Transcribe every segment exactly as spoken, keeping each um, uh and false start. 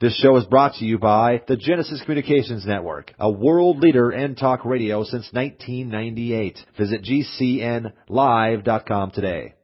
This show is brought to you by the Genesis Communications Network, a world leader in talk radio since nineteen ninety-eight. Visit G C N live dot com today.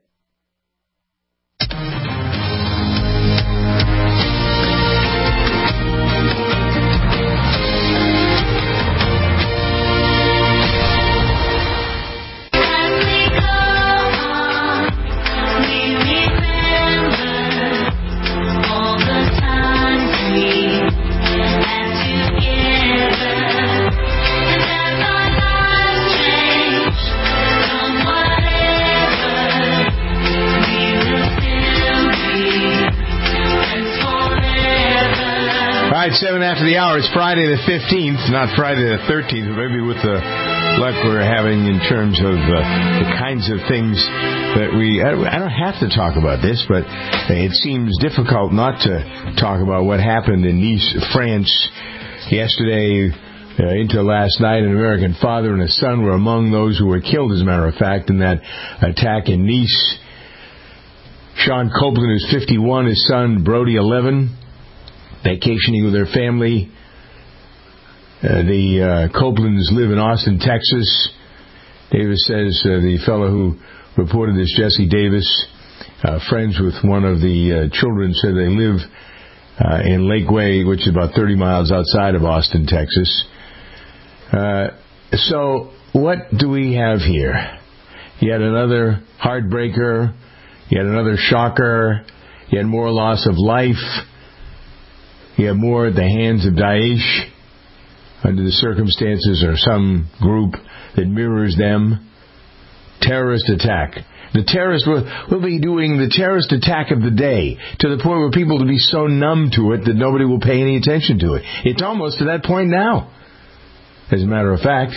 All right, seven after the hour. It's Friday the fifteenth, not Friday the thirteenth, but maybe with the luck we're having in terms of uh, the kinds of things that we... I don't have to talk about this, but it seems difficult not to talk about what happened in Nice, France yesterday uh, into last night. An American father and a son were among those who were killed, as a matter of fact, in that attack in Nice. Sean Copeland is fifty-one, his son Brody eleven. Vacationing with their family. Uh, the uh, Copelands live in Austin, Texas. Davis says uh, the fellow who reported this, Jesse Davis, uh, friends with one of the uh, children, said they live uh, in Lakeway, which is about thirty miles outside of Austin, Texas. Uh, so what do we have here? Yet another heartbreaker, yet another shocker, yet more loss of life. You have more at the hands of Daesh under the circumstances or some group that mirrors them. Terrorist attack. The terrorists will, will be doing the terrorist attack of the day to the point where people will be so numb to it that nobody will pay any attention to it. It's almost to that point now. As a matter of fact,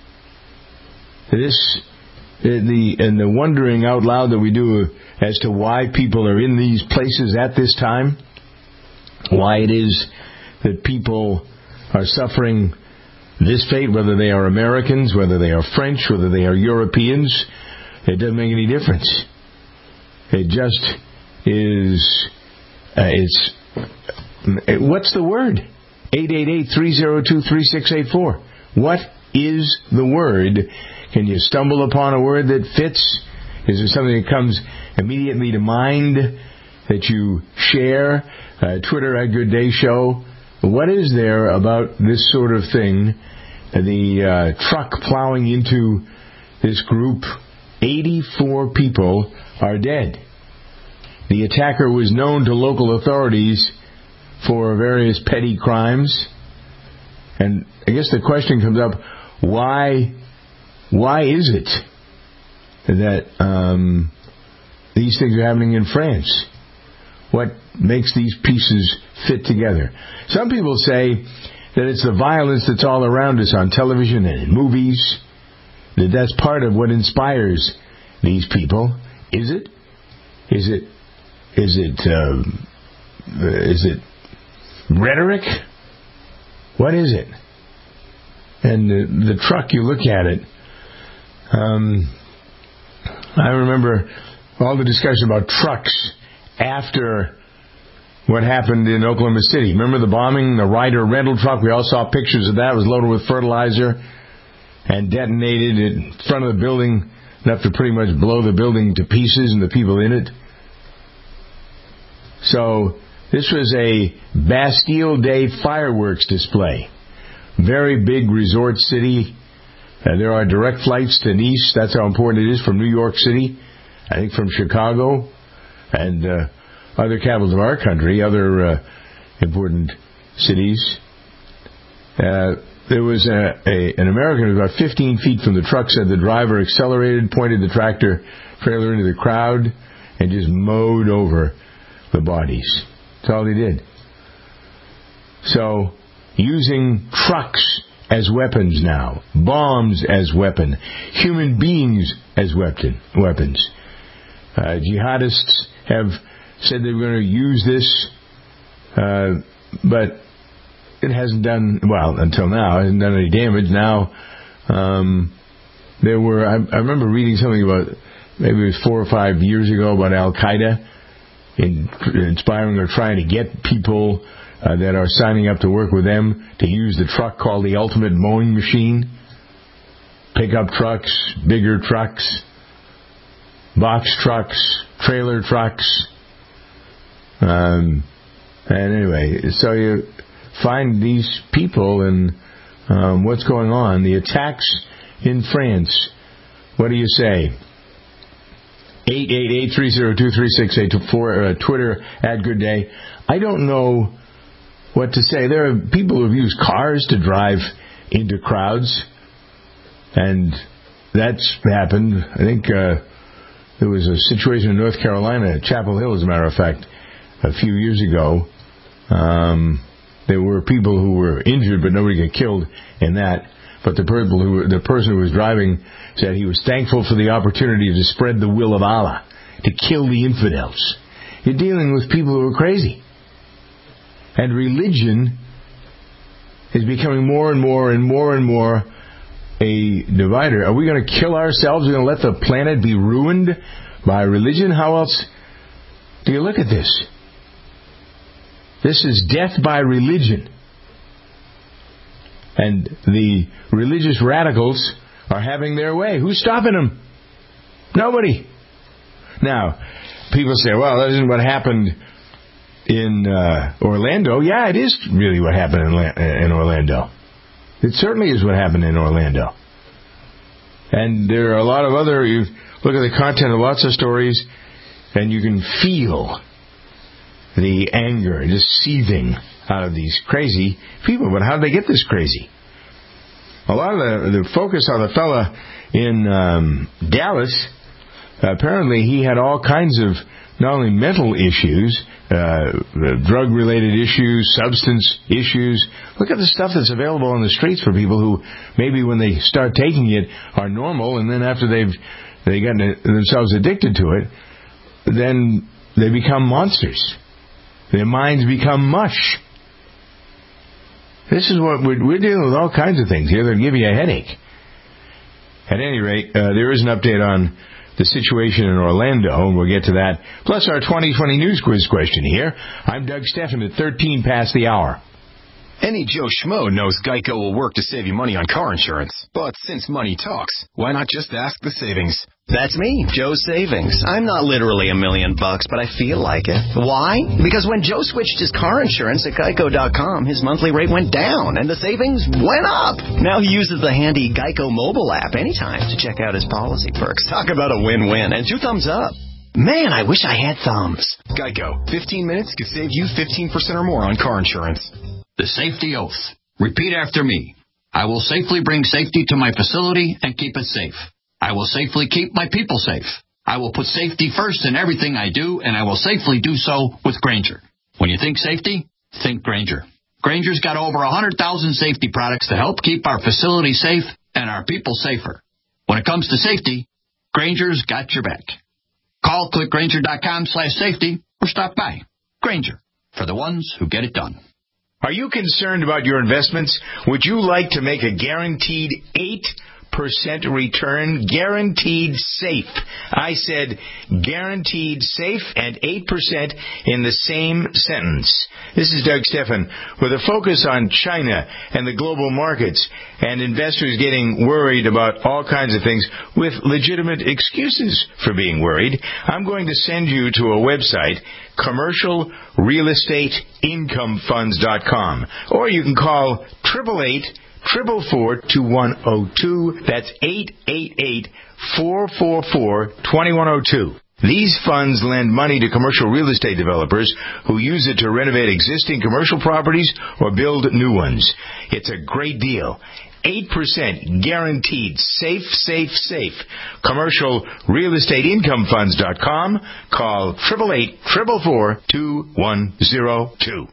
this the and the wondering out loud that we do as to why people are in these places at this time. Why it is that people are suffering this fate, whether they are Americans, whether they are French, whether they are Europeans, it doesn't make any difference. It just is, uh, it's, it, what's the word? eight eight eight, three oh two, three six eight four. What is the word? Can you stumble upon a word that fits? Is there something that comes immediately to mind that you share? Uh, Twitter at Good Day Show. What is there about this sort of thing? The uh, truck plowing into this group, eighty-four people are dead. The attacker was known to local authorities for various petty crimes. And I guess the question comes up, why, why is it that um, these things are happening in France? What makes these pieces fit together? Some people say that it's the violence that's all around us on television and in movies, that that's part of what inspires these people. Is it? Is it? Is it? Um, is it rhetoric? What is it? And the, the truck, you look at it. Um, I remember all the discussion about trucks after what happened in Oklahoma City. Remember the bombing, the Ryder rental truck? We all saw pictures of that. It was loaded with fertilizer and detonated in front of the building, enough to pretty much blow the building to pieces and the people in it. So this was a Bastille Day fireworks display. Very big resort city. Uh, there are direct flights to Nice. That's how important it is, from New York City. I think from Chicago. And uh, other capitals of our country, other uh, important cities. Uh, there was a, a, an American who was about fifteen feet from the truck, said the driver accelerated, pointed the tractor trailer into the crowd, and just mowed over the bodies. That's all he did. So, using trucks as weapons now, bombs as weapon, human beings as weapon, weapons. Uh, jihadists have said they were going to use this, uh, but it hasn't done, well, until now, it hasn't done any damage. Now, um, there were, I, I remember reading something about, maybe it was four or five years ago, about Al-Qaeda in, inspiring or trying to get people uh, that are signing up to work with them to use the truck called the Ultimate Mowing Machine. Pickup trucks, bigger trucks, box trucks, trailer trucks. Um, and anyway, so you find these people and um, what's going on. The attacks in France. What do you say? eight eight eight, three oh two, three six eight four, uh, Twitter at Good Day. I don't know what to say. There are people who have used cars to drive into crowds, and that's happened. I think uh, there was a situation in North Carolina, Chapel Hill, as a matter of fact, a few years ago. Um, there were people who were injured, but nobody got killed in that. But the people who were, the person who was driving said he was thankful for the opportunity to spread the will of Allah, to kill the infidels. You're dealing with people who are crazy. And religion is becoming more and more and more and more a divider. Are we going to kill ourselves? Are we going to let the planet be ruined by religion? How else do you look at this? This is death by religion. And the religious radicals are having their way. Who's stopping them? Nobody. Now, people say, well, that isn't what happened in uh, Orlando. Yeah, it is really what happened in, La- in Orlando. It certainly is what happened in Orlando. And there are a lot of other, you look at the content of lots of stories, and you can feel the anger just seething out of these crazy people. But how did they get this crazy? A lot of the, the focus on the fella in um, Dallas, apparently he had all kinds of not only mental issues, uh, drug-related issues, substance issues. Look at the stuff that's available on the streets for people who maybe when they start taking it are normal, and then after they've they got themselves addicted to it, then they become monsters. Their minds become mush. This is what we're, we're dealing with, all kinds of things here that give you a headache. At any rate, uh, there is an update on the situation in Orlando, and we'll get to that. Plus our twenty twenty news quiz question here. I'm Doug Steffen at thirteen past the hour. Any Joe Schmo knows Geico will work to save you money on car insurance. But since money talks, why not just ask the savings? That's me, Joe Savings. I'm not literally a million bucks, but I feel like it. Why? Because when Joe switched his car insurance at Geico dot com, his monthly rate went down and the savings went up. Now he uses the handy Geico mobile app anytime to check out his policy perks. Talk about a win-win and two thumbs up. Man, I wish I had thumbs. Geico. fifteen minutes could save you fifteen percent or more on car insurance. The safety oath. Repeat after me. I will safely bring safety to my facility and keep it safe. I will safely keep my people safe. I will put safety first in everything I do, and I will safely do so with Grainger. When you think safety, think Grainger. Grainger's got over one hundred thousand safety products to help keep our facility safe and our people safer. When it comes to safety, Grainger's got your back. Call click Grainger dot com slash safety or stop by. Grainger, for the ones who get it done. Are you concerned about your investments? Would you like to make a guaranteed eight percent return? Guaranteed safe. I said guaranteed safe and eight percent in the same sentence. This is Doug Steffen with a focus on China and the global markets and investors getting worried about all kinds of things with legitimate excuses for being worried. I'm going to send you to a website, commercial real estate income funds dot com, or you can call eight eight eight, four four four, two one zero two. That's eight eight eight, four four four, two one zero two. These funds lend money to commercial real estate developers who use it to renovate existing commercial properties or build new ones. It's a great deal. eight percent guaranteed. Safe, safe, safe. commercial real estate income funds dot com. Call eight eight eight, four four four, two one zero two.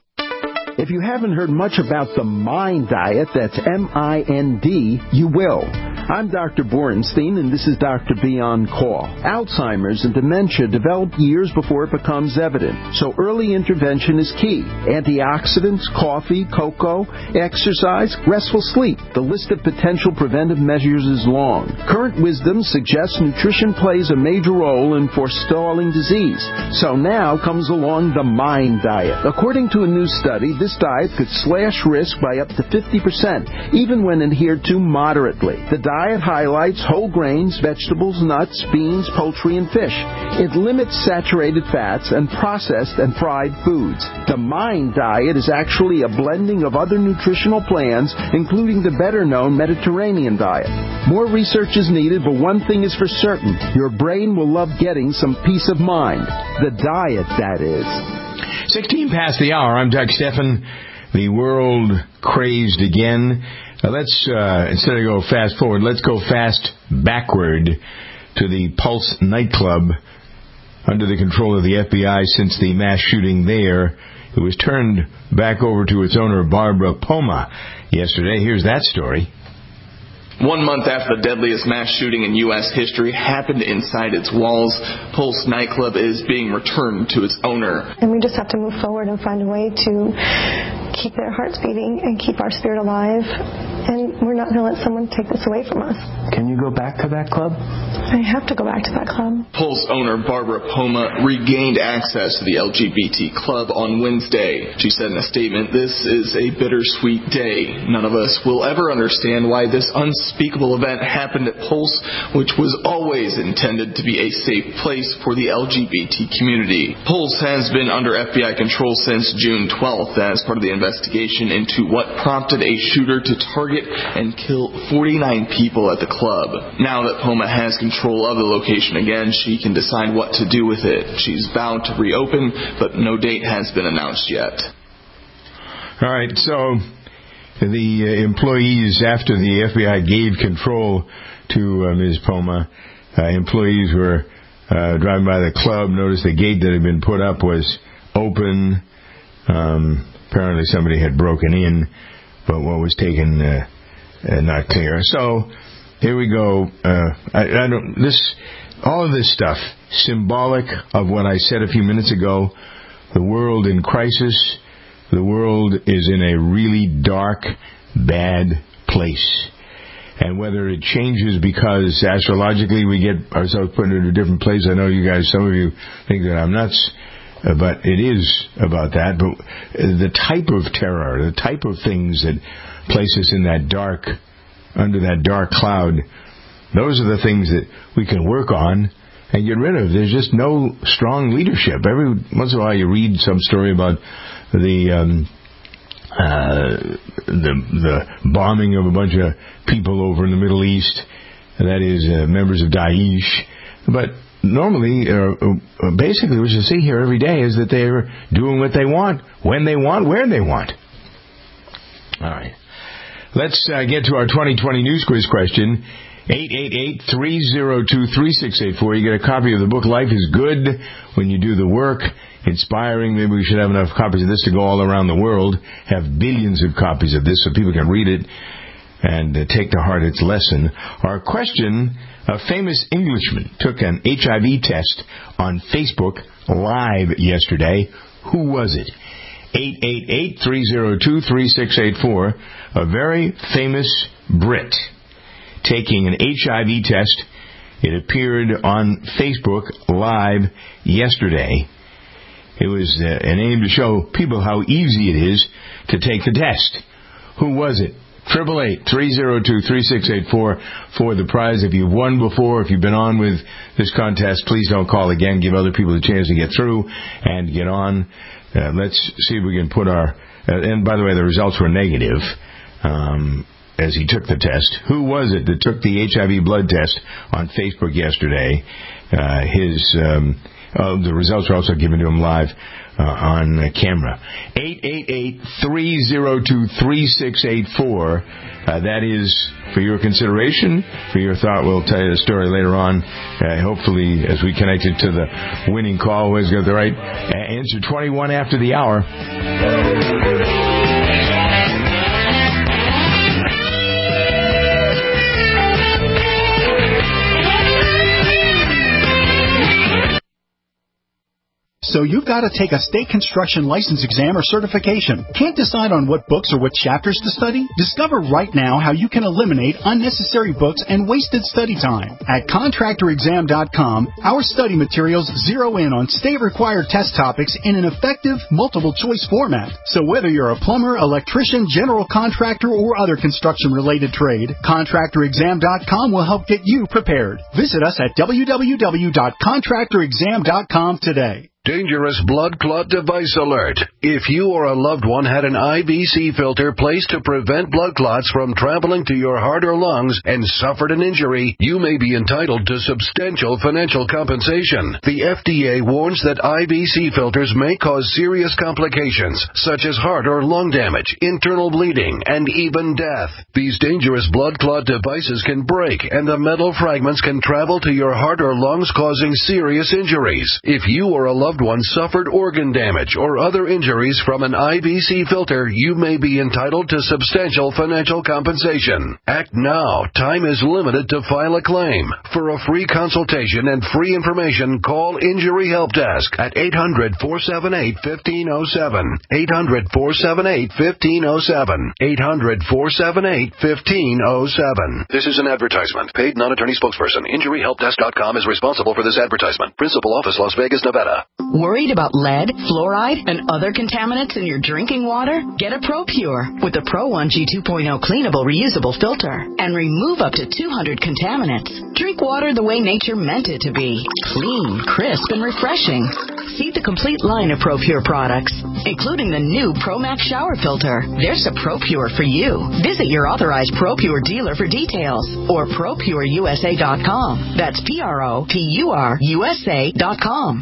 If you haven't heard much about the MIND diet, that's M I N D, you will. I'm Doctor Borenstein, and this is Doctor B on Call. Alzheimer's and dementia develop years before it becomes evident, so early intervention is key. Antioxidants, coffee, cocoa, exercise, restful sleep. The list of potential preventive measures is long. Current wisdom suggests nutrition plays a major role in forestalling disease. So now comes along the MIND diet. According to a new study, this diet could slash risk by up to fifty percent, even when adhered to moderately. The diet highlights whole grains, vegetables, nuts, beans, poultry, and fish. It limits saturated fats and processed and fried foods. The MIND diet is actually a blending of other nutritional plans, including the better-known Mediterranean diet. More research is needed, but one thing is for certain. Your brain will love getting some peace of mind. The diet, that is. sixteen past the hour. I'm Doug Steffen. The world crazed again. Uh, let's, uh, instead of go fast forward, let's go fast backward to the Pulse nightclub under the control of the F B I since the mass shooting there. It was turned back over to its owner, Barbara Poma, yesterday. Here's that story. One month after the deadliest mass shooting in U S history happened inside its walls, Pulse nightclub is being returned to its owner. And we just have to move forward and find a way to keep their hearts beating and keep our spirit alive. And we're not going to let someone take this away from us. Can you go back to that club? I have to go back to that club. Pulse owner Barbara Poma regained access to the L G B T club on Wednesday. She said in a statement, "This is a bittersweet day. None of us will ever understand why this unspeakable event happened at Pulse, which was always intended to be a safe place for the L G B T community." Pulse has been under F B I control since June twelfth as part of the investigation into what prompted a shooter to target and kill forty-nine people at the club. Now that Poma has control of the location again, she can decide what to do with it. She's bound to reopen, but no date has been announced yet. All right, so the uh, employees, after the F B I gave control to uh, Miz Poma, uh, employees were uh, driving by the club, noticed the gate that had been put up was open. Um, apparently somebody had broken in, but what was taken, uh, uh, not clear. So here we go. Uh, I, I don't. This, all of this stuff, symbolic of what I said a few minutes ago. The world in crisis. The world is in a really dark, bad place. And whether it changes because astrologically we get ourselves put into a different place. I know you guys, some of you think that I'm nuts. Uh, but it is about that. But the type of terror, the type of things that place us in that dark, under that dark cloud, those are the things that we can work on and get rid of. There's just no strong leadership. Every once in a while you read some story about the um, uh, the the bombing of a bunch of people over in the Middle East, that is uh, members of Daesh. But normally, uh, uh, basically what you see here every day is that they're doing what they want, when they want, where they want. All right. Let's uh, get to our twenty twenty News Quiz question. eight eight eight, three oh two, three six eight four. You get a copy of the book Life is Good When You Do the Work. Inspiring. Maybe we should have enough copies of this to go all around the world. Have billions of copies of this so people can read it and uh, take to heart its lesson. Our question: a famous Englishman took an H I V test on Facebook Live yesterday. Who was it? eight eight eight, three oh two, three six eight four. A very famous Brit taking an H I V test. It appeared on Facebook Live yesterday. It was uh, an aim to show people how easy it is to take the test. Who was it? eight eight eight, three oh two, three six eight four for the prize. If you've won before, if you've been on with this contest, please don't call again. Give other people a chance to get through and get on. Uh, let's see if we can put our... Uh, and by the way, the results were negative um, as he took the test. Who was it that took the H I V blood test on Facebook yesterday? Uh, his... Um, Uh, the results are also given to him live uh, on uh, camera. eight eight eight, three oh two, three six eight four. Uh, that is for your consideration, for your thought. We'll tell you the story later on. Uh, hopefully, as we connect it to the winning call, always got the right uh, answer. twenty-one after the hour. So you've got to take a state construction license exam or certification. Can't decide on what books or what chapters to study? Discover right now how you can eliminate unnecessary books and wasted study time. At contractor exam dot com, our study materials zero in on state-required test topics in an effective multiple-choice format. So whether you're a plumber, electrician, general contractor, or other construction-related trade, contractor exam dot com will help get you prepared. Visit us at w w w dot contractor exam dot com today. Dangerous blood clot device alert. If you or a loved one had an I V C filter placed to prevent blood clots from traveling to your heart or lungs and suffered an injury, you may be entitled to substantial financial compensation. The F D A warns that I V C filters may cause serious complications, such as heart or lung damage, internal bleeding, and even death. These dangerous blood clot devices can break, and the metal fragments can travel to your heart or lungs, causing serious injuries. If you or a loved one suffered organ damage or other injuries from an I V C filter, you may be entitled to substantial financial compensation. Act now. Time is limited to file a claim. For a free consultation and free information, call Injury Help Desk at eight hundred, four seven eight, one five zero seven. eight hundred, four seven eight, one five zero seven. eight hundred, four seven eight, one five zero seven. This is an advertisement. Paid non-attorney spokesperson. Injury Help Desk dot com is responsible for this advertisement. Principal office, Las Vegas, Nevada. Worried about lead, fluoride, and other contaminants in your drinking water? Get a ProPure with the Pro one G two point oh cleanable reusable filter and remove up to two hundred contaminants. Drink water the way nature meant it to be. Clean, crisp, and refreshing. See the complete line of ProPure products, including the new ProMax shower filter. There's a ProPure for you. Visit your authorized ProPure dealer for details or Pro Pure U S A dot com. That's P R O P U R U S A dot com.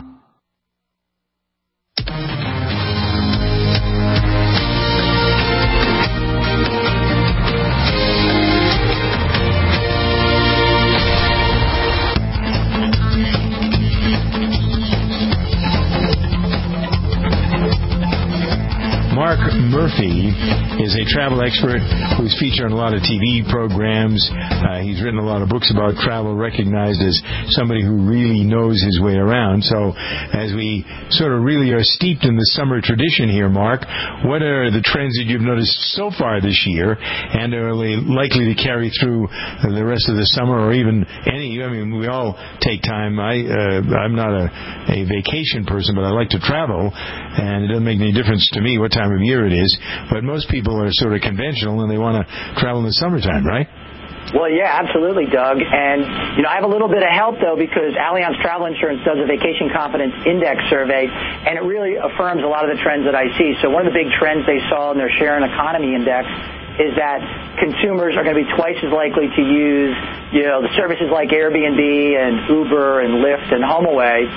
Mark Murphy is a travel expert who's featured on a lot of T V programs. Uh, he's written a lot of books about travel, recognized as somebody who really knows his way around. So as we sort of really are steeped in the summer tradition here, Mark, what are the trends that you've noticed so far this year, and are they likely to carry through the rest of the summer or even any? I mean, we all take time. I, uh, I'm not a, a vacation person, but I like to travel, and it doesn't make any difference to me what time of year it is, but most people are sort of conventional and they want to travel in the summertime, right? Well, yeah, absolutely, Doug. And, you know, I have a little bit of help, though, because Allianz Travel Insurance does a Vacation Confidence Index survey, and it really affirms a lot of the trends that I see. So one of the big trends they saw in their Share and Economy Index is that consumers are going to be twice as likely to use, you know, the services like Airbnb and Uber and Lyft and HomeAway,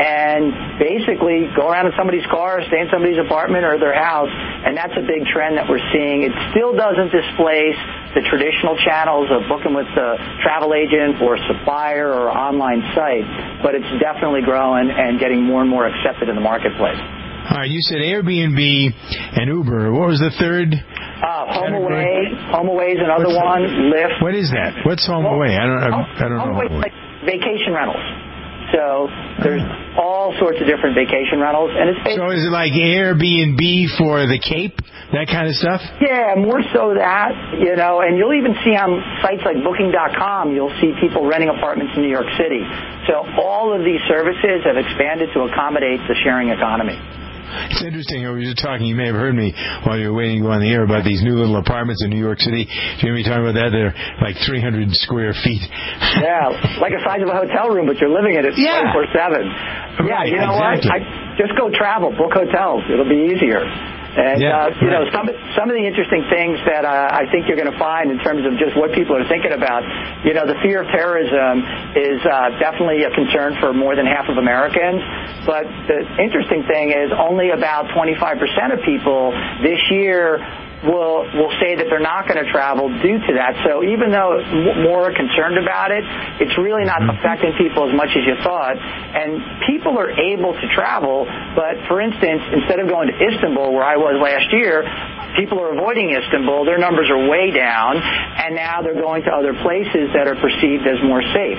and basically go around in somebody's car, stay in somebody's apartment or their house, and that's a big trend that we're seeing. It still doesn't displace the traditional channels of booking with the travel agent or supplier or online site, but it's definitely growing and getting more and more accepted in the marketplace. All right, you said Airbnb and Uber. What was the third? Uh, HomeAway. HomeAway is another What's one. Lyft. What is that? What's HomeAway? I don't. I, I don't know. HomeAway is like vacation rentals. So there's all sorts of different vacation rentals, and it's basically, so is it like Airbnb for the Cape, that kind of stuff? Yeah, more so that, you know, and you'll even see on sites like Booking dot com, you'll see people renting apartments in New York City. So all of these services have expanded to accommodate the sharing economy. It's interesting. We were talking, you may have heard me while you were waiting to go on the air about these new little apartments in New York City. Do you hear me talking about that? They're like three hundred square feet. Yeah, like the size of a hotel room, but you're living in it yeah. twenty-four seven. Right, yeah, you know exactly. what? I, just go travel, book hotels. It'll be easier. And, yeah, uh, you right. know, some some of the interesting things that uh, I think you're going to find in terms of just what people are thinking about, you know, the fear of terrorism is uh, definitely a concern for more than half of Americans. But the interesting thing is only about twenty-five percent of people this year will will say that they're not going to travel due to that. So even though more are concerned about it, it's really not affecting people as much as you thought. And people are able to travel, but for instance, instead of going to Istanbul, where I was last year, people are avoiding Istanbul. Their numbers are way down, and now they're going to other places that are perceived as more safe.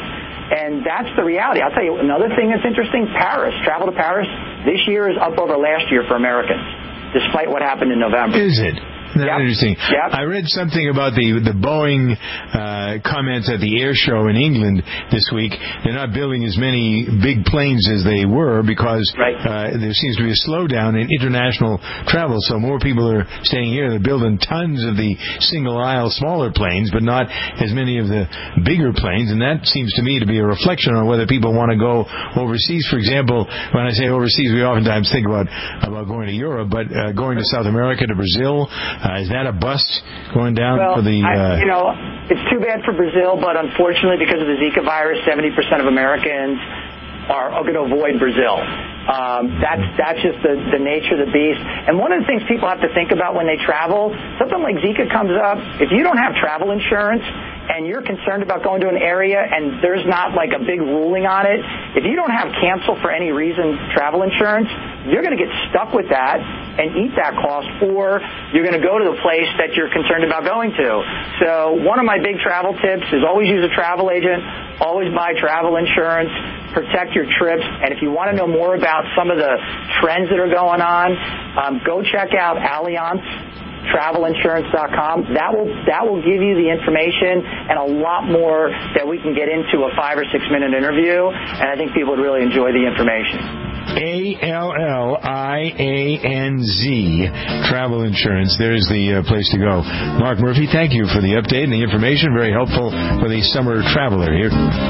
And that's the reality. I'll tell you another thing that's interesting. Paris, travel to Paris this year is up over last year for Americans, despite what happened in November. Is it? That's yep. interesting. Yep. I read something about the the Boeing uh, comments at the air show in England this week. They're not building as many big planes as they were because right. uh, there seems to be a slowdown in international travel. So more people are staying here. They're building tons of the single-aisle smaller planes, but not as many of the bigger planes. And that seems to me to be a reflection on whether people want to go overseas. For example, when I say overseas, we oftentimes think about, about going to Europe, but uh, going to South America, to Brazil. Uh, is that a bust going down well, for the... Uh... I, you know, it's too bad for Brazil, but unfortunately because of the Zika virus, seventy percent of Americans are, are going to avoid Brazil. Um, that's that's just the, the nature of the beast. And one of the things people have to think about when they travel, something like Zika comes up, if you don't have travel insurance and you're concerned about going to an area and there's not like a big ruling on it, if you don't have cancel for any reason travel insurance, you're going to get stuck with that and eat that cost, or you're going to go to the place that you're concerned about going to. So one of my big travel tips is always use a travel agent, always buy travel insurance, protect your trips, and if you want to know more about some of the trends that are going on, um, go check out Allianz travel insurance dot com. That will that will give you the information and a lot more that we can get into a five or six minute interview, and I think people would really enjoy the information. A L L I A N Z, Travel Insurance. There's the uh, place to go. Mark Murphy, thank you for the update and the information. Very helpful for the summer traveler here.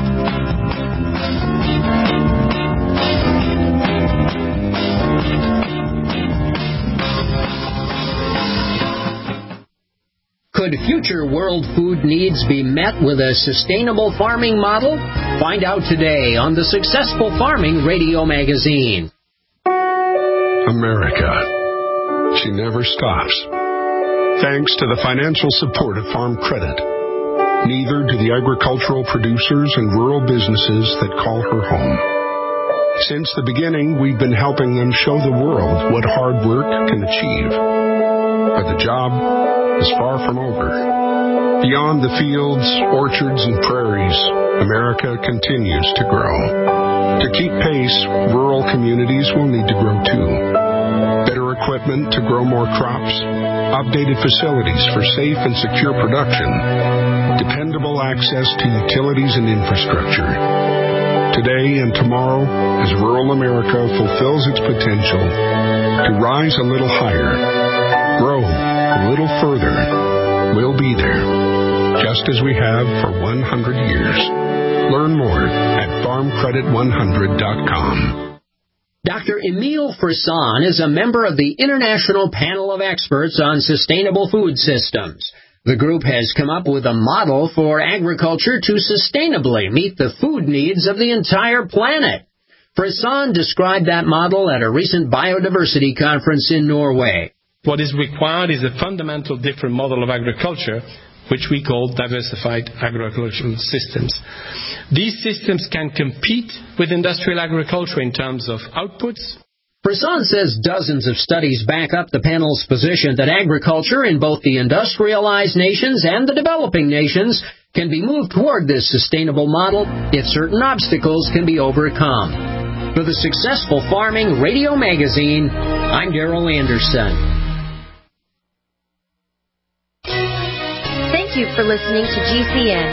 Could future world food needs be met with a sustainable farming model? Find out today on the Successful Farming Radio Magazine. America. She never stops. Thanks to the financial support of Farm Credit. Neither do the agricultural producers and rural businesses that call her home. Since the beginning, we've been helping them show the world what hard work can achieve. But the job is far from over. Beyond the fields, orchards, and prairies, America continues to grow. To keep pace, rural communities will need to grow too. Better equipment to grow more crops, updated facilities for safe and secure production, dependable access to utilities and infrastructure. Today and tomorrow, as rural America fulfills its potential to rise a little higher, grow a little further, we'll be there, just as we have for one hundred years. Learn more at farm credit one hundred dot com. Doctor Emile Frisson is a member of the International Panel of Experts on Sustainable Food Systems. The group has come up with a model for agriculture to sustainably meet the food needs of the entire planet. Frisson described that model at a recent biodiversity conference in Norway. What is required is a fundamental different model of agriculture, which we call diversified agricultural systems. These systems can compete with industrial agriculture in terms of outputs. Frisson says dozens of studies back up the panel's position that agriculture in both the industrialized nations and the developing nations can be moved toward this sustainable model if certain obstacles can be overcome. For the Successful Farming Radio Magazine, I'm Darrell Anderson. Thank you for listening to G C N.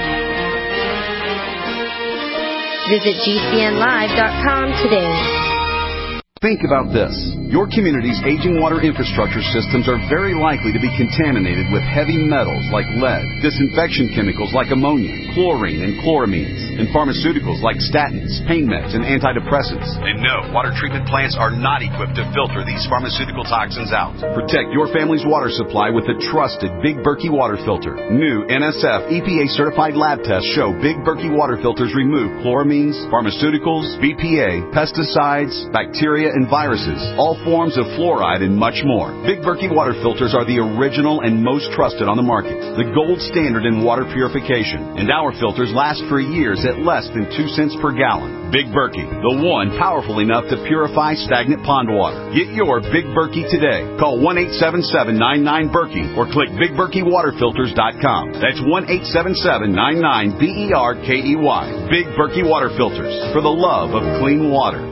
Visit G C N live dot com today. Think about this. Your community's aging water infrastructure systems are very likely to be contaminated with heavy metals like lead, disinfection chemicals like ammonia, chlorine, and chloramines, and pharmaceuticals like statins, pain meds, and antidepressants. And no, water treatment plants are not equipped to filter these pharmaceutical toxins out. Protect your family's water supply with the trusted Big Berkey water filter. New N S F E P A-certified lab tests show Big Berkey water filters remove chloramines, pharmaceuticals, B P A, pesticides, bacteria, and viruses, all forms of fluoride, and much more. Big Berkey water filters are the original and most trusted on the market, the gold standard in water purification, and our filters last for years at less than two cents per gallon. Big Berkey, the one powerful enough to purify stagnant pond water. Get your Big Berkey today. Call one eight seven seven, nine nine, Berkey or click big berkey water filters dot com. That's one eight seven seven, nine nine, B E R K E Y. Big Berkey water filters, for the love of clean water.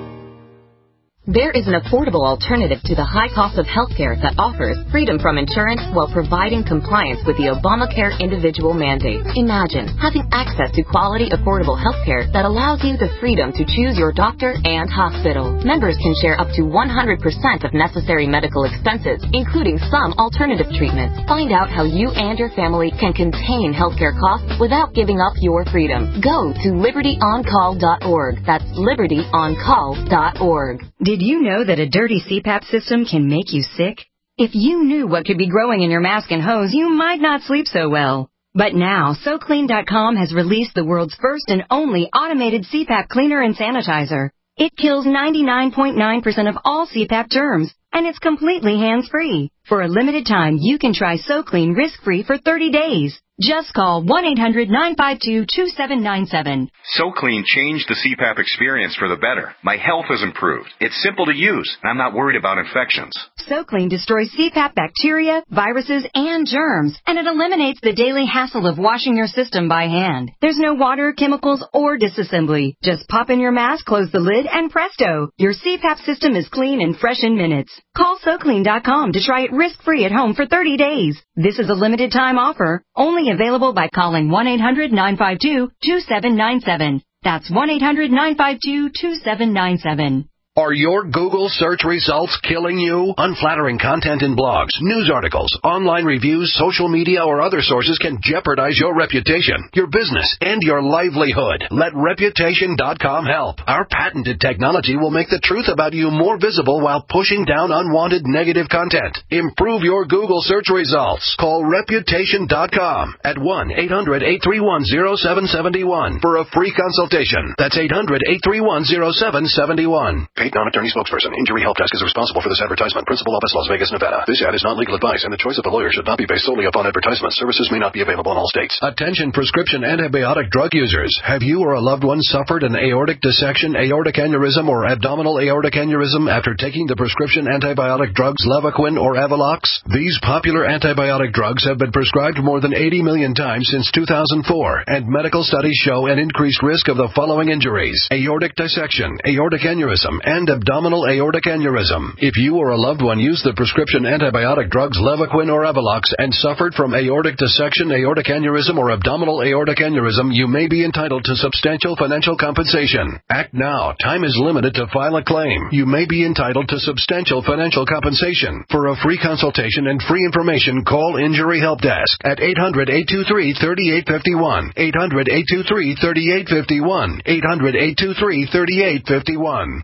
There is an affordable alternative to the high cost of healthcare that offers freedom from insurance while providing compliance with the Obamacare individual mandate. Imagine having access to quality, affordable healthcare that allows you the freedom to choose your doctor and hospital. Members can share up to one hundred percent of necessary medical expenses, including some alternative treatments. Find out how you and your family can contain healthcare costs without giving up your freedom. Go to liberty on call dot org. That's liberty on call dot org. Did you know that a dirty C PAP system can make you sick? If you knew what could be growing in your mask and hose, you might not sleep so well. But now, so clean dot com has released the world's first and only automated C PAP cleaner and sanitizer. It kills ninety-nine point nine percent of all C PAP germs, and it's completely hands-free. For a limited time, you can try SoClean risk-free for thirty days. Just call one eight hundred, nine five two, two seven nine seven. SoClean changed the C PAP experience for the better. My health has improved. It's simple to use, and I'm not worried about infections. SoClean destroys C PAP bacteria, viruses, and germs, and it eliminates the daily hassle of washing your system by hand. There's no water, chemicals, or disassembly. Just pop in your mask, close the lid, and presto! Your C PAP system is clean and fresh in minutes. Call so clean dot com to try it risk-free at home for thirty days. This is a limited-time offer, only available by calling one eight hundred, nine five two, two seven nine seven. That's one eight hundred, nine five two, two seven nine seven. Are your Google search results killing you? Unflattering content in blogs, news articles, online reviews, social media, or other sources can jeopardize your reputation, your business, and your livelihood. Let reputation dot com help. Our patented technology will make the truth about you more visible while pushing down unwanted negative content. Improve your Google search results. Call reputation dot com at one eight hundred, eight three one, zero seven seven one for a free consultation. That's eight hundred, eight three one, zero seven seven one. Paid non-attorney spokesperson. Injury Help Desk is responsible for this advertisement. Principal office, Las Vegas, Nevada. This ad is not legal advice, and the choice of a lawyer should not be based solely upon advertisement. Services may not be available in all states. Attention prescription antibiotic drug users. Have you or a loved one suffered an aortic dissection, aortic aneurysm, or abdominal aortic aneurysm after taking the prescription antibiotic drugs Levaquin or Avelox? These popular antibiotic drugs have been prescribed more than eighty million times since two thousand four, and medical studies show an increased risk of the following injuries: aortic dissection, aortic aneurysm, and abdominal aortic aneurysm. If you or a loved one used the prescription antibiotic drugs Levaquin or Avelox and suffered from aortic dissection, aortic aneurysm, or abdominal aortic aneurysm, you may be entitled to substantial financial compensation. Act now. Time is limited to file a claim. You may be entitled to substantial financial compensation. For a free consultation and free information, call Injury Help Desk at eight hundred, eight two three, three eight five one, eight hundred, eight two three, three eight five one, eight hundred, eight two three, three eight five one.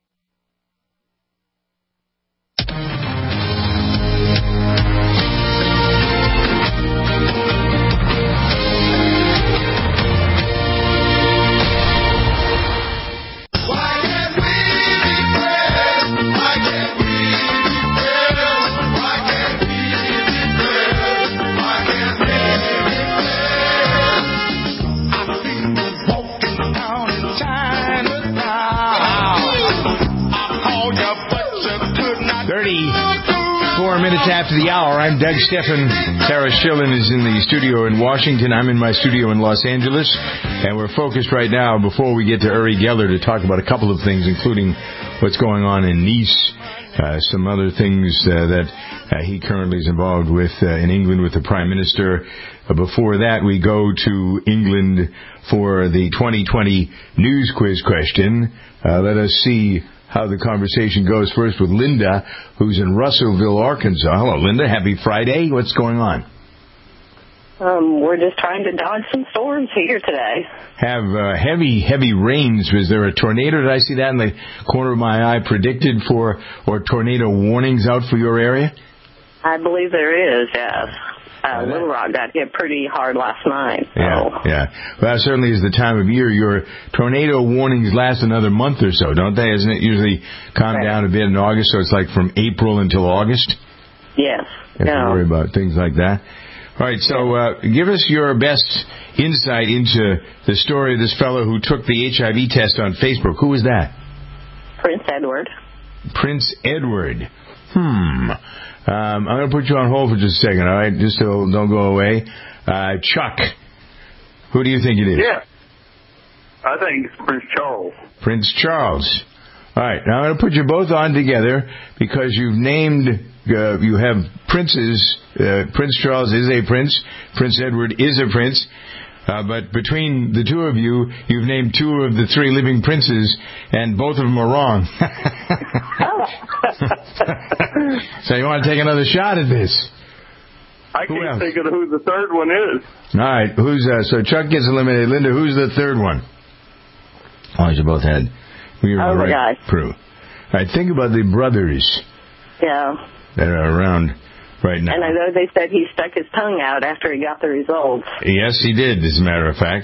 Four minutes after the hour, I'm Doug Steffen. Sarah Schillen is in the studio in Washington. I'm in my studio in Los Angeles. And we're focused right now, before we get to Uri Geller, to talk about a couple of things, including what's going on in Nice, uh, some other things uh, that uh, he currently is involved with uh, in England with the Prime Minister. Uh, before that, we go to England for the twenty twenty news quiz question. Uh, let us see how the conversation goes. First with Linda, who's in Russellville, Arkansas. Hello, Linda. Happy Friday. What's going on? Um, we're just trying to dodge some storms here today. Have uh, heavy, heavy rains. Was there a tornado? Did I see that in the corner of my eye predicted for, or tornado warnings out for your area? I believe there is, yes. Uh, Little Rock got hit pretty hard last night. So. Yeah, yeah. Well, that certainly is the time of year. Your tornado warnings last another month or so, don't they? Isn't it usually calm right. down a bit in August, so it's like from April until August? Yes. You have to worry about things like that. All right, so uh, give us your best insight into the story of this fellow who took the H I V test on Facebook. Who was that? Prince Edward. Prince Edward. Hmm. Um, I'm going to put you on hold for just a second, all right? Just so don't go away. Uh, Chuck, who do you think it is? Yeah. I think it's Prince Charles. Prince Charles. All right. Now I'm going to put you both on together because you've named, uh, you have princes. Uh, Prince Charles is a prince. Prince Edward is a prince. Uh, but between the two of you, you've named two of the three living princes, and both of them are wrong. So you want to take another shot at this? I who can't else? think of who the third one is. All right. Who's uh, so Chuck gets eliminated. Linda, who's the third one? Oh, you both had. We were oh, the right guys. crew. All right. Think about the brothers. Yeah. That are around right now. And I know they said he stuck his tongue out after he got the results. Yes, he did, as a matter of fact.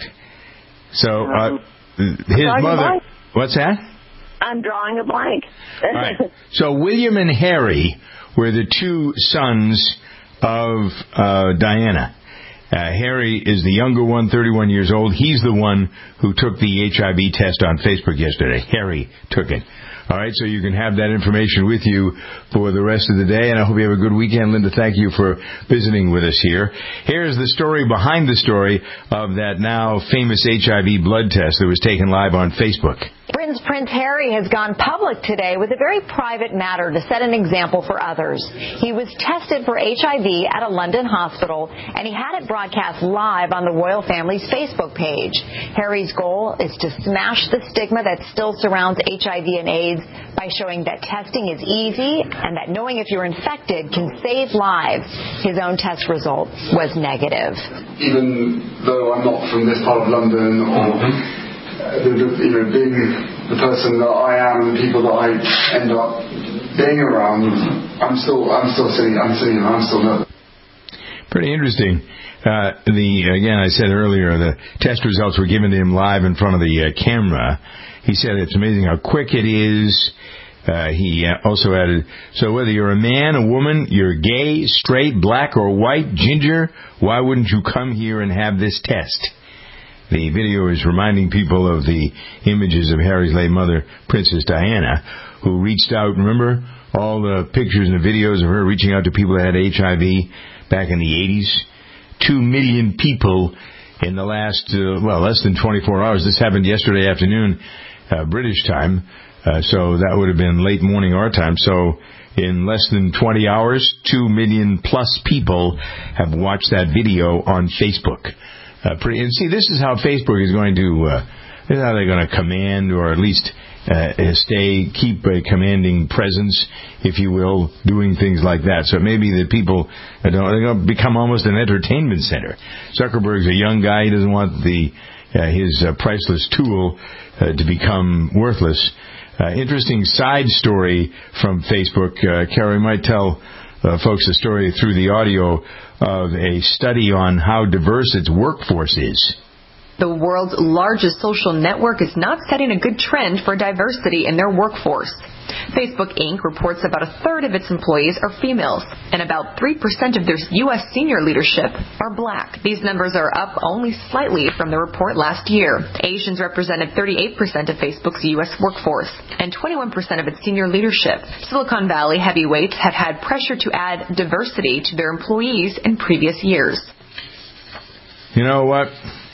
So, um, uh, his mother... What's that? I'm drawing a blank. All right. So, William and Harry were the two sons of uh, Diana. Uh, Harry is the younger one, thirty-one years old. He's the one who took the H I V test on Facebook yesterday. Harry took it. All right, so you can have that information with you for the rest of the day, and I hope you have a good weekend. Linda, thank you for visiting with us here. Here's the story behind the story of that now famous H I V blood test that was taken live on Facebook. Britain's Prince Harry has gone public today with a very private matter to set an example for others. He was tested for H I V at a London hospital, and he had it broadcast live on the royal family's Facebook page. Harry's goal is to smash the stigma that still surrounds H I V and AIDS by showing that testing is easy and that knowing if you're infected can save lives. His own test result was negative. Even though I'm not from this part of London, or the, the, you know, being the person that I am, the people that I end up being around, I'm still, I'm still sitting, I'm sitting, I'm still nervous. Pretty interesting. Uh, the again, I said earlier, the test results were given to him live in front of the uh, camera. He said it's amazing how quick it is. Uh, he also added, so whether you're a man, a woman, you're gay, straight, black, or white, ginger, why wouldn't you come here and have this test? The video is reminding people of the images of Harry's late mother, Princess Diana, who reached out, remember, all the pictures and the videos of her reaching out to people that had H I V back in the eighties? Two million people in the last, uh, well, less than twenty-four hours. This happened yesterday afternoon, uh, British time, uh, so that would have been late morning our time. So in less than twenty hours, two million plus people have watched that video on Facebook. Uh, pretty, and see, this is how Facebook is going to, uh, this is how they're going to command, or at least uh, stay, keep a commanding presence, if you will, doing things like that. So maybe the people are going to become almost an entertainment center. Zuckerberg's a young guy. He doesn't want the uh, his uh, priceless tool uh, to become worthless. Uh, interesting side story from Facebook. Uh, Carrie might tell uh, folks the story through the audio of a study on how diverse its workforce is. The world's largest social network is not setting a good trend for diversity in their workforce. Facebook Incorporated reports about a third of its employees are females, and about three percent of their U S senior leadership are black. These numbers are up only slightly from the report last year. Asians represented thirty-eight percent of Facebook's U S workforce and twenty-one percent of its senior leadership. Silicon Valley heavyweights have had pressure to add diversity to their employees in previous years. You know what?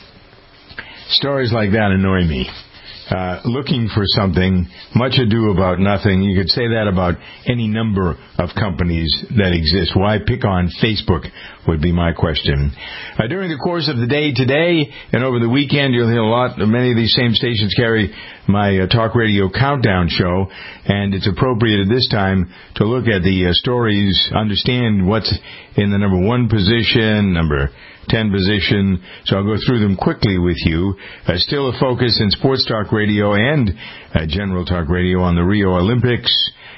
Stories like that annoy me. Uh, looking for something, much ado about nothing. You could say that about any number of companies that exist. Why pick on Facebook would be my question. Uh, during the course of the day today and over the weekend, you'll hear a lot, many of these same stations carry my uh, talk radio countdown show, and it's appropriate at this time to look at the uh, stories, understand what's in the number one position, number ten position, so I'll go through them quickly with you. Uh, still a focus in sports talk radio and uh, general talk radio on the Rio Olympics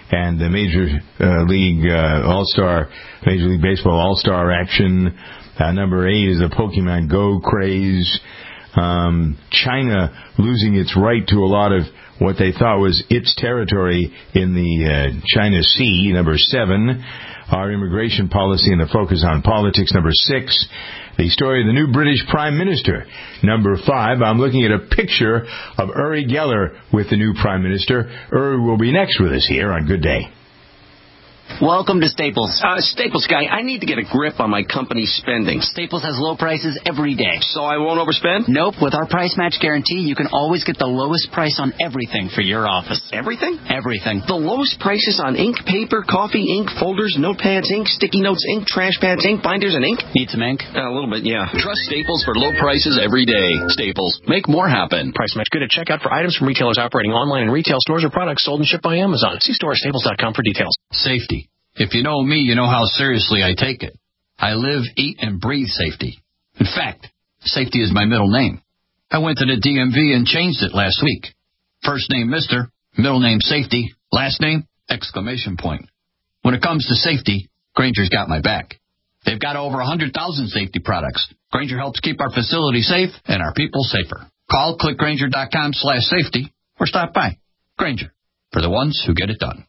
and the Major uh, League uh, All-Star, Major League Baseball All-Star action. Uh, number eight is the Pokemon Go craze. Um, China losing its right to a lot of what they thought was its territory in the uh, China Sea. Number seven, our immigration policy and the focus on politics. Number six, the story of the new British Prime Minister. Number five, I'm looking at a picture of Uri Geller with the new Prime Minister. Uri will be next with us here on Good Day. Welcome to Staples. Uh, Staples guy, I need to get a grip on my company's spending. Staples has low prices every day. So I won't overspend? Nope. With our price match guarantee, you can always get the lowest price on everything for your office. Everything? Everything. The lowest prices on ink, paper, coffee, ink, folders, notepads, ink, sticky notes, ink, trash pads, ink, binders, and ink? Need some ink? Uh, a little bit, yeah. Trust Staples for low prices every day. Staples. Make more happen. Price match good at checkout for items from retailers operating online in retail stores or products sold and shipped by Amazon. See store at staples dot com for details. Safety. If you know me, you know how seriously I take it. I live, eat, and breathe safety. In fact, safety is my middle name. I went to the D M V and changed it last week. First name Mister, middle name Safety, last name exclamation point. When it comes to safety, Grainger's got my back. They've got over one hundred thousand safety products. Grainger helps keep our facility safe and our people safer. Call click grainger dot com slash safety or stop by. Grainger, for the ones who get it done.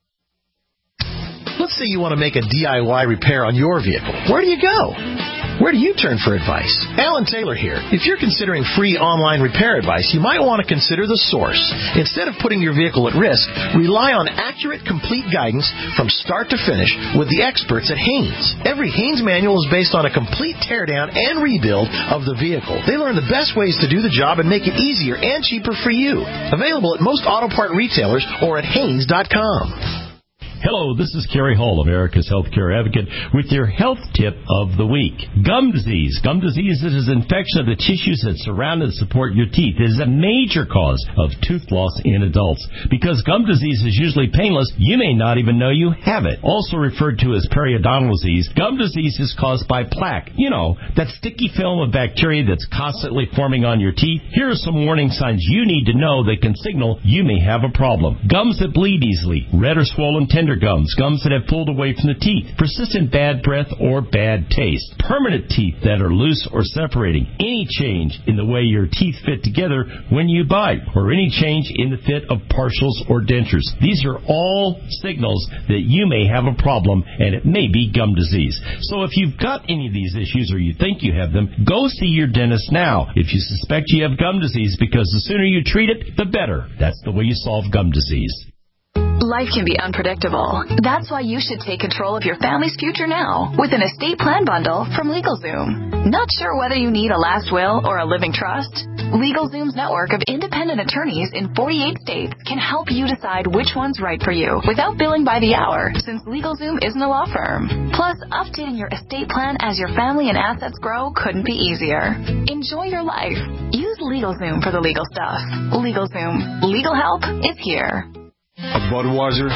Let's say you want to make a D I Y repair on your vehicle. Where do you go? Where do you turn for advice? Alan Taylor here. If you're considering free online repair advice, you might want to consider The Source. Instead of putting your vehicle at risk, rely on accurate, complete guidance from start to finish with the experts at Haynes. Every Haynes manual is based on a complete teardown and rebuild of the vehicle. They learn the best ways to do the job and make it easier and cheaper for you. Available at most auto part retailers or at haynes dot com. Hello, this is Kerry Hall, America's Healthcare Advocate, with your health tip of the week. Gum disease. Gum disease is an infection of the tissues that surround and support your teeth. It is a major cause of tooth loss in adults. Because gum disease is usually painless, you may not even know you have it. Also referred to as periodontal disease, gum disease is caused by plaque. You know, that sticky film of bacteria that's constantly forming on your teeth. Here are some warning signs you need to know that can signal you may have a problem. Gums that bleed easily, red or swollen tender gums, gums that have pulled away from the teeth, persistent bad breath or bad taste, permanent teeth that are loose or separating, any change in the way your teeth fit together when you bite, or any change in the fit of partials or dentures. These are all signals that you may have a problem, and it may be gum disease. So if you've got any of these issues or you think you have them, go see your dentist now if you suspect you have gum disease, because the sooner you treat it, the better. That's the way you solve gum disease. Life can be unpredictable. That's why you should take control of your family's future now with an estate plan bundle from LegalZoom. Not sure whether you need a last will or a living trust? LegalZoom's network of independent attorneys in forty-eight states can help you decide which one's right for you without billing by the hour, since LegalZoom isn't a law firm. Plus, updating your estate plan as your family and assets grow couldn't be easier. Enjoy your life. Use LegalZoom for the legal stuff. LegalZoom. Legal help is here. A Budweiser,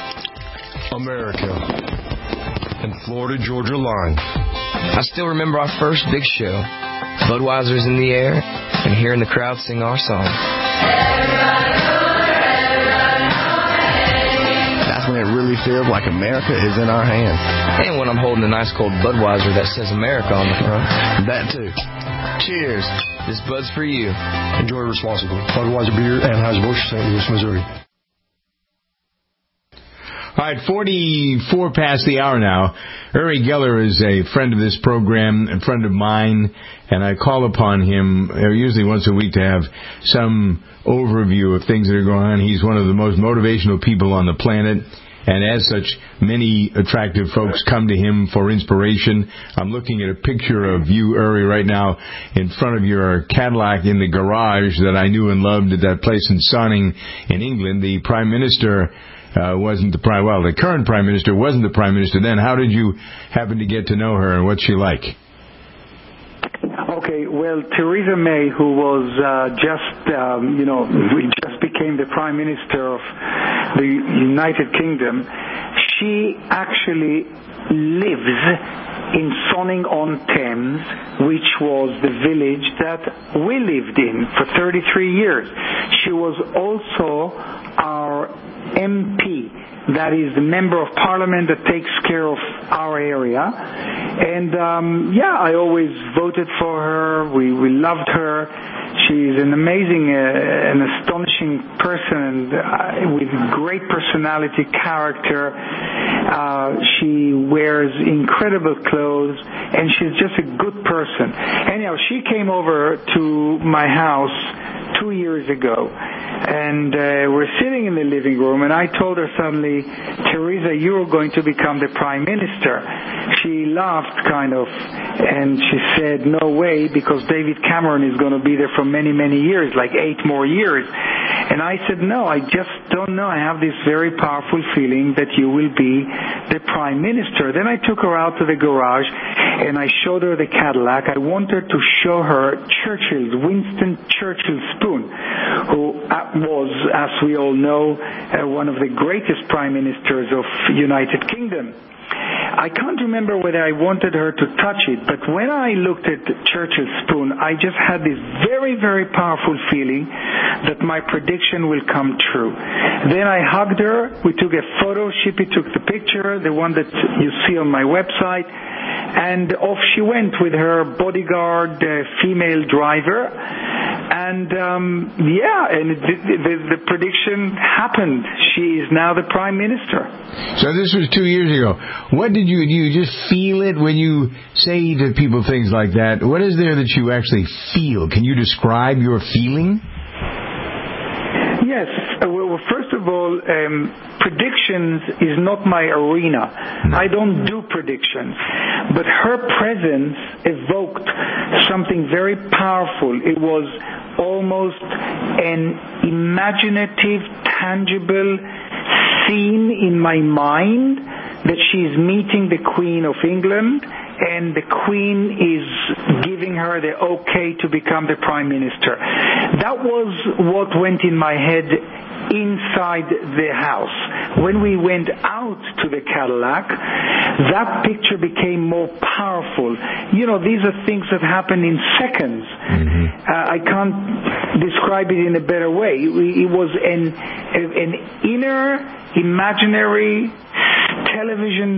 America, and Florida Georgia line. I still remember our first big show. Budweiser's in the air, and hearing the crowd sing our song. That's when it really feels like America is in our hands. And when I'm holding a nice cold Budweiser that says America on the front. That too. Cheers. This Bud's for you. Enjoy responsibly. Budweiser Beer, Anheuser-Busch, Saint Louis, Missouri. All right, forty-four past the hour now. Uri Geller is a friend of this program, a friend of mine, and I call upon him usually once a week to have some overview of things that are going on. He's one of the most motivational people on the planet, and as such, many attractive folks come to him for inspiration. I'm looking at a picture of you, Uri, right now in front of your Cadillac in the garage that I knew and loved at that place in Sonning in England. The Prime Minister Uh, wasn't the prime, well, the current Prime Minister wasn't the Prime Minister then. How did you happen to get to know her, and what's she like? Okay, well, Theresa May, who was uh, just, um, you know, just became the Prime Minister of the United Kingdom, she actually lives in Sonning-on-Thames, which was the village that we lived in for thirty-three years. She was also our M P, that is the member of parliament that takes care of our area. And um, yeah, I always voted for her. We, we loved her. She's an amazing, uh, an astonishing person and uh, with great personality, character. Uh, she wears incredible clothes, and she's just a good person. Anyhow, she came over to my house two years ago, and uh, we're sitting in the living room, and I told her suddenly, Teresa, you're going to become the prime minister. She laughed kind of, and she said, no way, because David Cameron is going to be there for many, many years, like eight more years. And I said, no, I just don't know. I have this very powerful feeling that you will be the prime minister. Then I took her out to the garage, and I showed her the Cadillac. I wanted to show her Churchill's, Winston Churchill's spoon, who was, as we all know, uh, one of the greatest prime ministers of United Kingdom. I can't remember whether I wanted her to touch it, but when I looked at Churchill's spoon, I just had this very, very powerful feeling that my prediction will come true. Then I hugged her, we took a photo, Shippy took the picture, the one that you see on my website, and off she went with her bodyguard, uh, female driver, and um, yeah, and the, the, the prediction happened. She is now the prime minister. So this was two years ago. What did you do? You just feel it when you say to people things like that? What is there that you actually feel? Can you describe your feeling? Yes. Well, first of all, um, predictions is not my arena. No. I don't do predictions. But her presence evoked something very powerful. It was almost an imaginative, tangible scene in my mind that she's meeting the Queen of England, and the Queen is giving her the okay to become the Prime Minister. That was what went in my head inside the house. When we went out to the Cadillac, that picture became more powerful. You know, these are things that happen in seconds. Mm-hmm. Uh, I can't describe it in a better way. It was an, an inner, imaginary television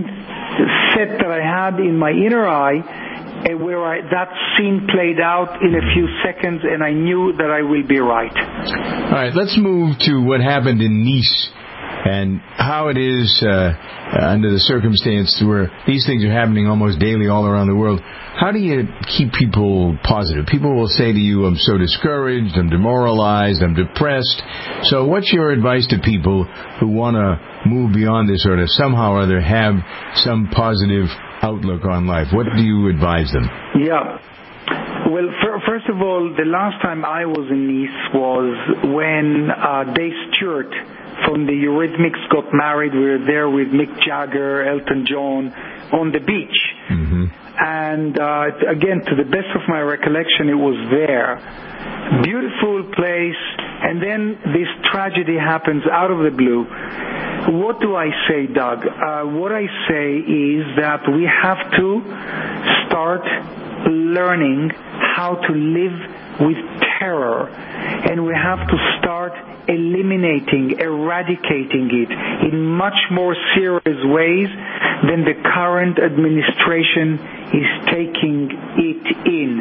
set that I had in my inner eye, uh, where I, that scene played out in a few seconds, and I knew that I will be right. All right, let's move to what happened in Nice and how it is uh, under the circumstance where these things are happening almost daily all around the world. How do you keep people positive? People will say to you, I'm so discouraged, I'm demoralized, I'm depressed. So what's your advice to people who want to move beyond this or to somehow or other have some positive outlook on life? What do you advise them? Yeah. Well, first of all, the last time I was in Nice was when uh, Dave Stewart from the Eurythmics got married. We were there with Mick Jagger, Elton John, on the beach. Mm-hmm. And uh, again, to the best of my recollection, it was there. Beautiful place. And then this tragedy happens out of the blue. What do I say, Doug? Uh, what I say is that we have to start learning how to live with terror, and we have to start eliminating, eradicating it in much more serious ways than the current administration is taking it in.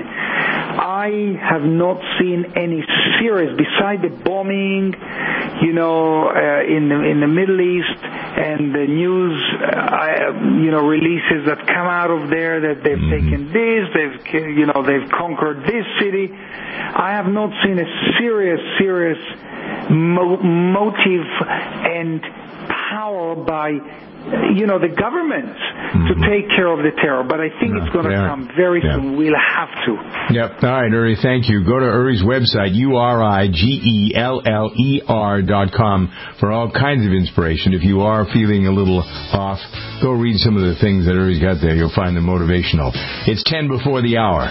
I have not seen any serious, beside the bombing, you know, uh, in the in the Middle East and the news, uh, you know, releases that come out of there that they've mm-hmm. taken this, they've, you know, they've conquered this city. I have not seen a serious, serious mo- motive and power by, you know, the government mm-hmm. to take care of the terror. But I think no, it's going to come very yeah. soon. We'll have to. Yep. All right, Uri, thank you. Go to Uri's website, U R I G E L L E R dot com, for all kinds of inspiration. If you are feeling a little off, go read some of the things that Uri's got there. You'll find them motivational. It's ten before the hour.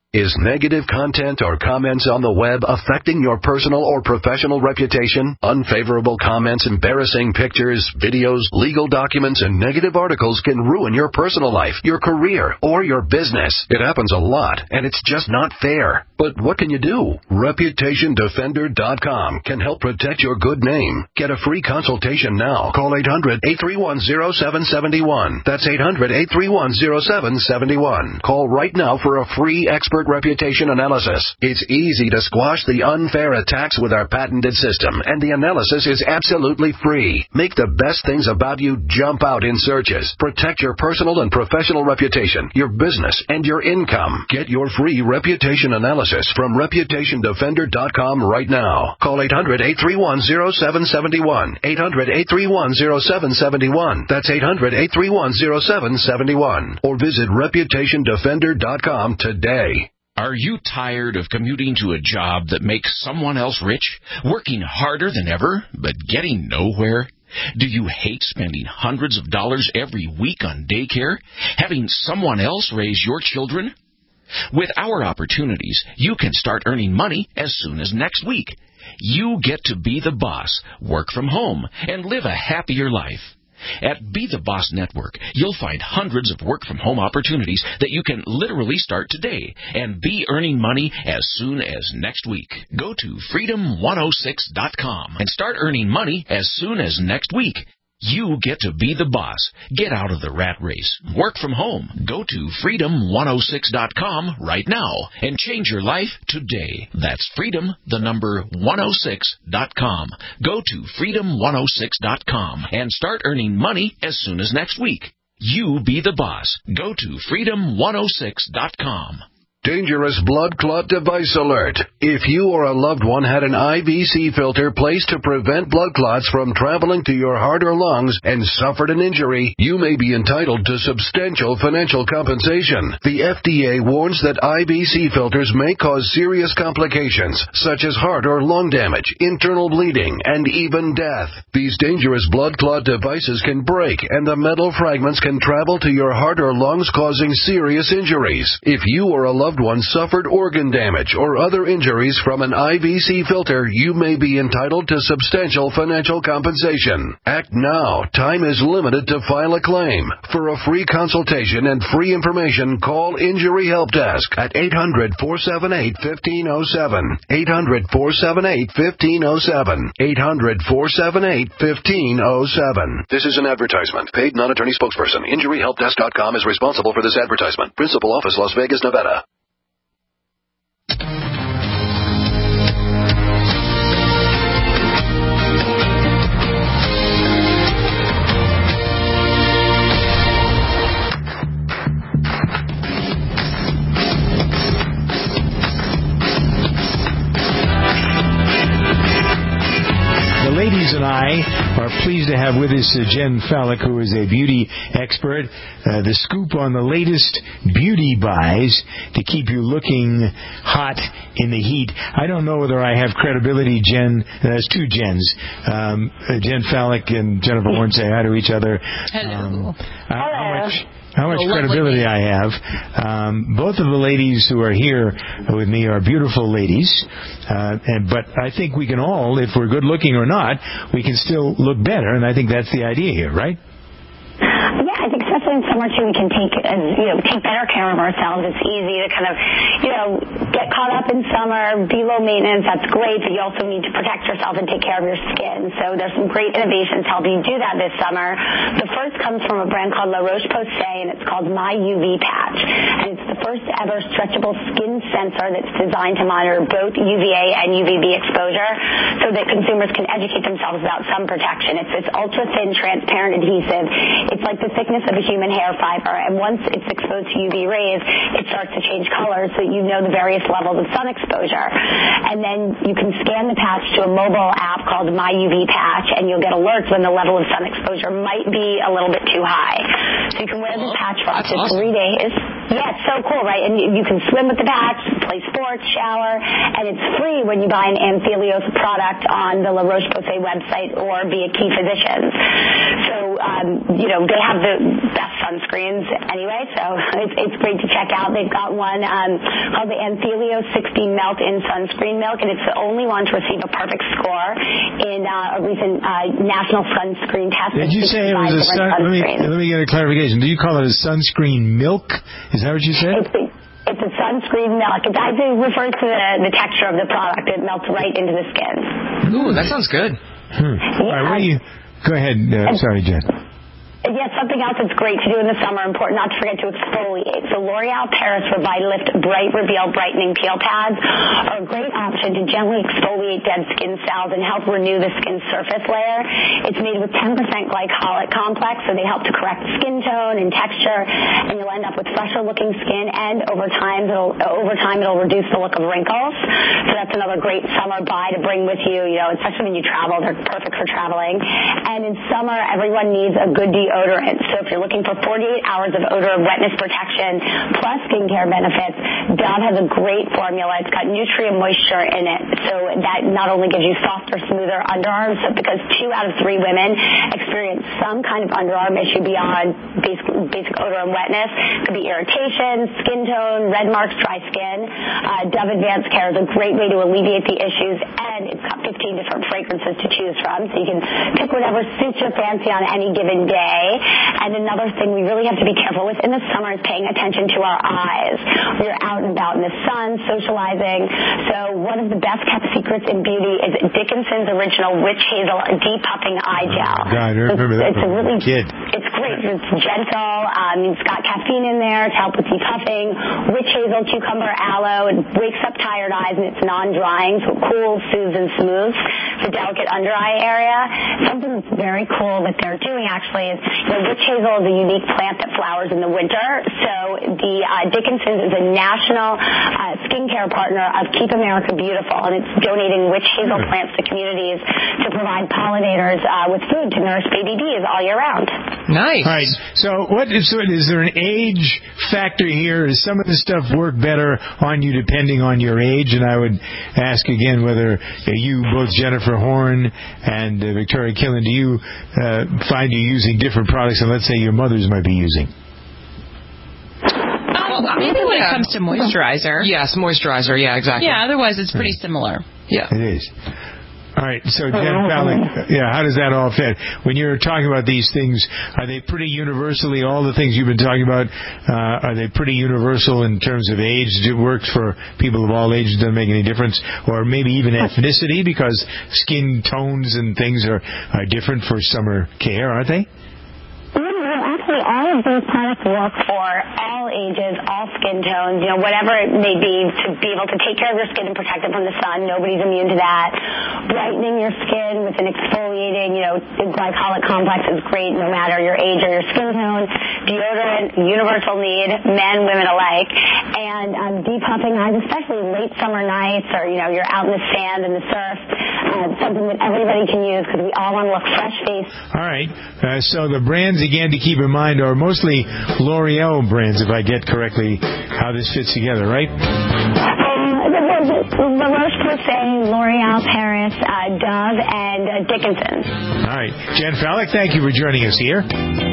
Is negative content or comments on the web affecting your personal or professional reputation? Unfavorable comments, embarrassing pictures, videos, legal documents, and negative articles can ruin your personal life, your career, or your business. It happens a lot, and it's just not fair. But what can you do? Reputation Defender dot com can help protect your good name. Get a free consultation now. Call eight hundred, eight three one, zero seven seven one. That's eight hundred, eight three one, zero seven seven one. Call right now for a free expert reputation analysis. It's easy to squash the unfair attacks with our patented system, and the analysis is absolutely free. Make the best things about you jump out in searches. Protect your personal and professional reputation, your business, and your income. Get your free reputation analysis from Reputation Defender dot com right now. Call eight hundred, eight three one, zero seven seven one. eight hundred, eight three one, zero seven seven one. That's eight hundred, eight three one, zero seven seven one. Or visit Reputation Defender dot com today. Are you tired of commuting to a job that makes someone else rich, working harder than ever, but getting nowhere? Do you hate spending hundreds of dollars every week on daycare, having someone else raise your children? With our opportunities, you can start earning money as soon as next week. You get to be the boss, work from home, and live a happier life. At Be the Boss Network, you'll find hundreds of work-from-home opportunities that you can literally start today and be earning money as soon as next week. Go to freedom one oh six dot com and start earning money as soon as next week. You get to be the boss. Get out of the rat race. Work from home. Go to freedom one oh six dot com right now and change your life today. That's freedom, the number one oh six dot com. Go to freedom one oh six dot com and start earning money as soon as next week. You be the boss. Go to freedom one oh six dot com. Dangerous blood clot device alert. If you or a loved one had an I V C filter placed to prevent blood clots from traveling to your heart or lungs and suffered an injury, you may be entitled to substantial financial compensation. The F D A warns that I V C filters may cause serious complications, such as heart or lung damage, internal bleeding, and even death. These dangerous blood clot devices can break, and the metal fragments can travel to your heart or lungs, causing serious injuries. If you or a loved loved one suffered organ damage or other injuries from an I V C filter, you may be entitled to substantial financial compensation. Act now. Time is limited to file a claim. For a free consultation and free information, call Injury Help Desk at eight hundred, four seven eight, one five oh seven. eight hundred, four seven eight, one five oh seven. eight hundred, four seven eight, one five oh seven. This is an advertisement. Paid non-attorney spokesperson. Injury Help Desk dot com is responsible for this advertisement. Principal office, Las Vegas, Nevada. The ladies and I are pleased to have with us uh, Jen Fallick, who is a beauty expert. Uh, the scoop on the latest beauty buys to keep you looking hot in the heat. I don't know whether I have credibility, Jen. There's two Jens. Um, uh, Jen Fallick and Jennifer Warren say hi to each other. Hello. Um, how much... How much credibility I have. Um, both of the ladies who are here with me are beautiful ladies. Uh, and, but I think we can all, if we're good looking or not, we can still look better. And I think that's the idea here, right? Yeah, I think especially in summer too, we can take as you know take better care of ourselves. It's easy to kind of you know get caught up in summer, be low maintenance. That's great, but you also need to protect yourself and take care of your skin. So there's some great innovations helping you do that this summer. The first comes from a brand called La Roche-Posay, and it's called My U V Patch, and it's the first ever stretchable skin sensor that's designed to monitor both U V A and U V B exposure, so that consumers can educate themselves about sun protection. It's this ultra thin, transparent adhesive. It's like the thickness of a human hair fiber, and once it's exposed to U V rays, it starts to change colors so that you know the various levels of sun exposure. And then you can scan the patch to a mobile app called My U V Patch, and you'll get alerts when the level of sun exposure might be a little bit too high. So you can wear this patch for up to three days. Yeah, it's so cool, right? And you, you can swim with the patch, play sports, shower, and it's free when you buy an Anthelios product on the La Roche-Posay website or via Key Physicians. So, um, you know, they have the best sunscreens anyway, so it's, it's great to check out. They've got one um, called the Anthelios sixty Melt-In Sunscreen Milk, and it's the only one to receive a perfect score in uh, a recent uh, national sunscreen test. Did you say it was a sun? Let me, let me get a clarification. Do you call it a sunscreen milk? Is that what you said? It's, it's a sunscreen milk. It actually refers to the, the texture of the product. It melts right into the skin. Ooh, that sounds good. Hmm. Yeah. All right, what do you... Go ahead. Uh, sorry, Jen. Yes, something else that's great to do in the summer, important not to forget to exfoliate. So L'Oreal Paris Revitalift Bright Reveal Brightening Peel Pads are a great option to gently exfoliate dead skin cells and help renew the skin's surface layer. It's made with ten percent glycolic complex, so they help to correct skin tone and texture, and you'll end up with fresher looking skin, and over time it'll, over time it'll reduce the look of wrinkles. So that's another great summer buy to bring with you, you know, especially when you travel. They're perfect for traveling. And in summer, everyone needs a good deodorant. Deodorant. So if you're looking for forty-eight hours of odor and wetness protection plus skincare benefits, Dove has a great formula. It's got Nutria Moisture in it, so that not only gives you softer, smoother underarms, so because two out of three women experience some kind of underarm issue beyond basic, basic odor and wetness. It could be irritation, skin tone, red marks, dry skin. Uh, Dove Advanced Care is a great way to alleviate the issues, and it's got fifteen different fragrances to choose from, so you can pick whatever suits your fancy on any given day. And another thing we really have to be careful with in the summer is paying attention to our eyes. We're out and about in the sun, socializing. So one of the best kept secrets in beauty is Dickinson's original Witch Hazel Depuffing Eye Gel. Oh, God, I remember it's, that it's a really, kid. It's great. It's gentle. Um, it's got caffeine in there to help with depuffing. Witch Hazel, cucumber, aloe. It wakes up tired eyes, and it's non-drying, so it cools, soothes, and smooths the delicate under eye area. Something that's very cool that they're doing actually is, you know, witch hazel is a unique plant that flowers in the winter. So the uh, Dickinson's is a national uh, skincare partner of Keep America Beautiful, and it's donating witch hazel plants to communities to provide pollinators uh, with food to nourish baby bees all year round. Nice. All right. So, what is, so is there an age factor here? Does some of this stuff work better on you depending on your age? And I would ask again whether uh, you, both Jennifer Horn and uh, Victoria Killen, do you uh, find you using different products than, let's say, your mothers might be using? Um, maybe when yeah. it comes to moisturizer. Yes, moisturizer. Yeah, exactly. Yeah, otherwise it's pretty similar. Yeah. It is. All right, so Jen Fallick, yeah, how does that all fit? When you're talking about these things, are they pretty universally, all the things you've been talking about, uh, are they pretty universal in terms of age? It works for people of all ages, doesn't make any difference? Or maybe even ethnicity, because skin tones and things are, are different for summer care, aren't they? Actually, all of these products work for all ages, all skin tones, you know, whatever it may be, to be able to take care of your skin and protect it from the sun. Nobody's immune to that. Brightening your skin with an exfoliating, you know, glycolic complex is great no matter your age or your skin tone. Deodorant, universal need, men, women alike. And um, depuffing eyes, especially late summer nights, or, you know, you're out in the sand and the surf, uh, something that everybody can use because we all want to look fresh-faced. All right. Uh, so the brands, again, to keep in mind, are mostly L'Oreal brands, if I get correctly how this fits together, right? Um, La Roche-Posay, L'Oreal Paris, uh, Dove, and uh, Dickinson's. All right. Jen Fallick, thank you for joining us here.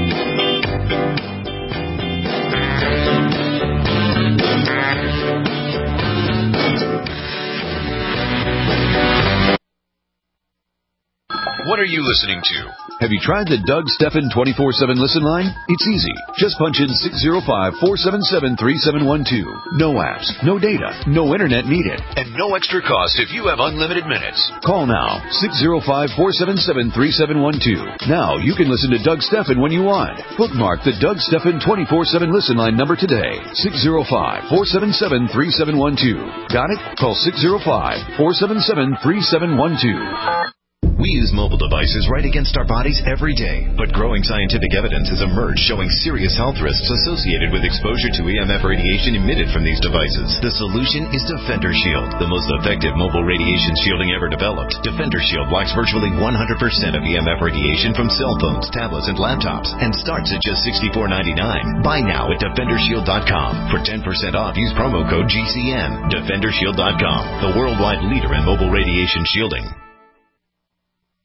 What are you listening to? Have you tried the Doug Stephan twenty-four seven listen line? It's easy. Just punch in six zero five, four seven seven, three seven one two. No apps, no data, no internet needed, and no extra cost if you have unlimited minutes. Call now, six zero five, four seven seven, three seven one two. Now you can listen to Doug Stephan when you want. Bookmark the Doug Stephan twenty-four seven listen line number today. six zero five, four seven seven, three seven one two. Got it? Call six zero five, four seven seven, three seven one two. We use mobile devices right against our bodies every day, but growing scientific evidence has emerged showing serious health risks associated with exposure to E M F radiation emitted from these devices. The solution is Defender Shield, the most effective mobile radiation shielding ever developed. Defender Shield blocks virtually one hundred percent of E M F radiation from cell phones, tablets, and laptops, and starts at just sixty-four ninety-nine. Buy now at defender shield dot com. For ten percent off, use promo code G C N. defender shield dot com, the worldwide leader in mobile radiation shielding.